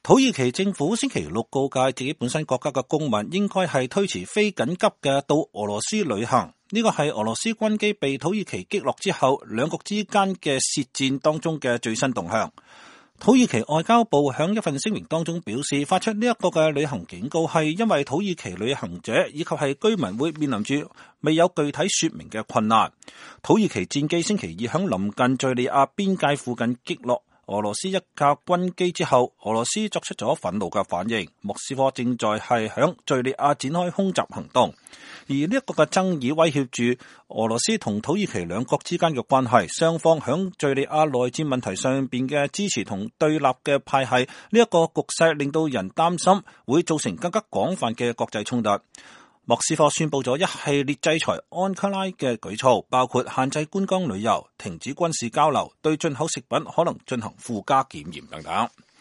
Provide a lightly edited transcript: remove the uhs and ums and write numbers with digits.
土耳其政府星期六告誡自己本身國家嘅公民應該係推遲非緊急嘅到俄羅斯旅行。呢個係俄羅斯軍機被土耳其擊落之後，兩國之間嘅舌戰當中嘅最新動向。土耳其外交部響一份聲明當中表示，發出呢一個嘅旅行警告係因為土耳其旅行者以及係居民會面臨住未有具體說明嘅困難。土耳其戰機星期二響臨近敘利亞邊界附近擊落俄羅斯一架軍機之後，俄羅斯作出咗憤怒嘅反應。莫斯科正在係響敘利亞展開空襲行動，而呢一個嘅爭議威脅住俄羅斯同土耳其兩國之間嘅關係。雙方響敘利亞內戰問題上邊嘅支持同對立嘅派系，呢一個局勢令到人擔心會造成更加廣泛嘅國際衝突。莫斯科宣布咗一系列制裁安卡拉嘅舉措，包括限制觀光旅遊、停止軍事交流、對進口食品可能進行附加檢驗等等。